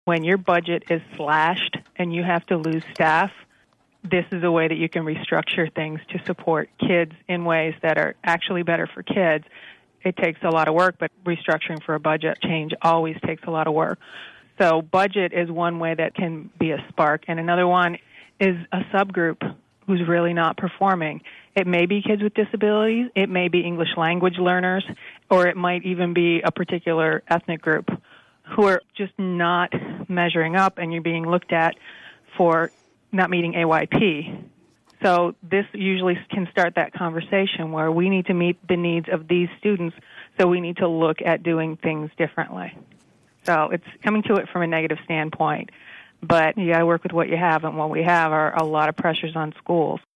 When your budget is slashed and you have to lose staff, this is a way that you can restructure things to support kids in ways that are actually better for kids. It takes a lot of work, but restructuring for a budget change always takes a lot of work. So budget is one way that can be a spark. And another one is a subgroup who's really not performing. It may be kids with disabilities, it may be English language learners, or it might even be a particular ethnic group who are just not measuring up, and you're being looked at for not meeting AYP. So this usually can start that conversation where we need to meet the needs of these students, so we need to look at doing things differently. So it's coming to it from a negative standpoint, but you got to work with what you have, and what we have are a lot of pressures on schools.